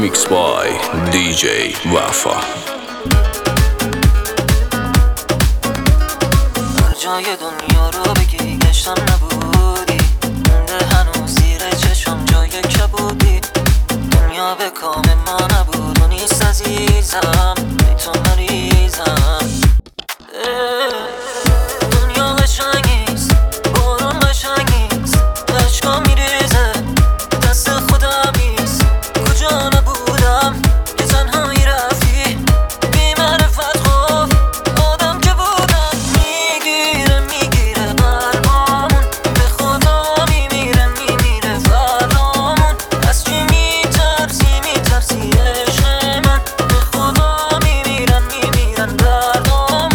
Remix by DJ Wafa. هر جای دنیا رو بگی گشتم نبودی، مونده هنوز زیر چشم جای کبودی. دنیا به کام ما نبود و نیست عزیزم، ای تو مریضم. دنیا قشنگیست، بارون قشنگیست، اشکا میریزه دست خودمیست. کجا نبودم که تنهایی رفتی بی معرفت. خب آدم که بودم میگیره قلبامون، به خدا میمیره فرامون. از چی میترسی عشق من، به خدا میمیرن دردامون.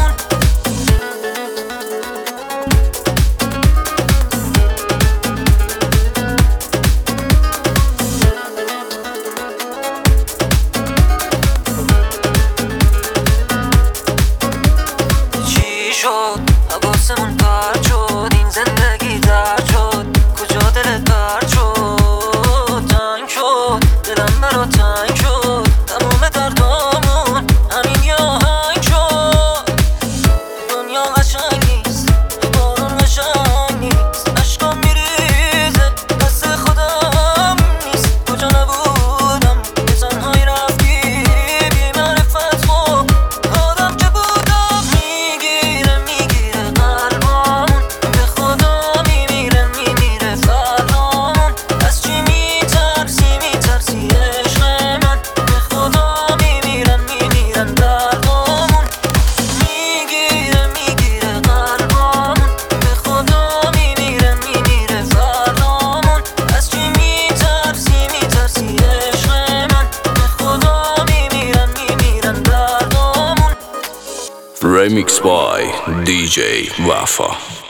چی شد حواسمون پرت شد، این زندگی درد شد، کجا دلت پرت شد. تنگ شد دلم برا تنگ شد، تموم دردامون همین یه آهنگ شد. دنیا قشنگ نیست، بارون قشنگ نیست، اشکام میریزه دست خودم نیست. کجا نبودم که تنهایی رفتی بی معرفت. خب آدم که بودم میگیره قلبامون، به خدا میمیره فرامون. از چی میترسی عشق من، به خدا میمیرن دردامون. میگیره قلبامون، به خدا میمیره فرامون. از چی میترسی عشق من، به خدا میمیرن دردامون. Remix by DJ Wafa.